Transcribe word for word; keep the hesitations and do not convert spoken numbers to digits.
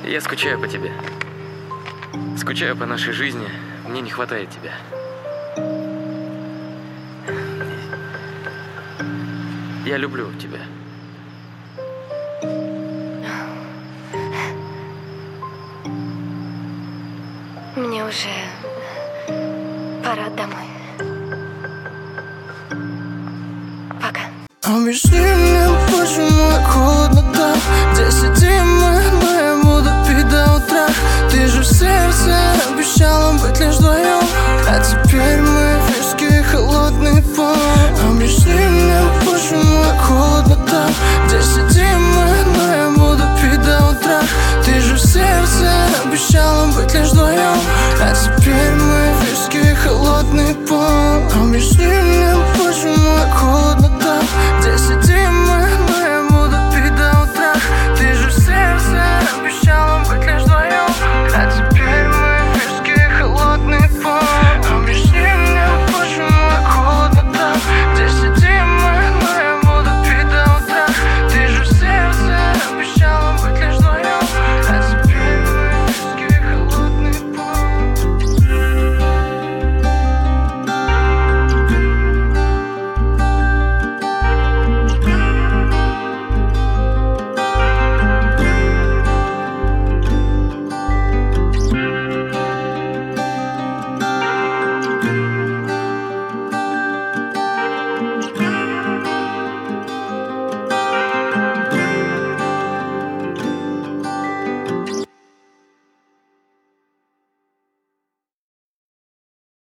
Я скучаю по тебе. Скучаю по нашей жизни. Мне не хватает тебя. Я люблю тебя. Мне уже пора домой. Пока. Объясни мне, почему холодно там, где сидишь.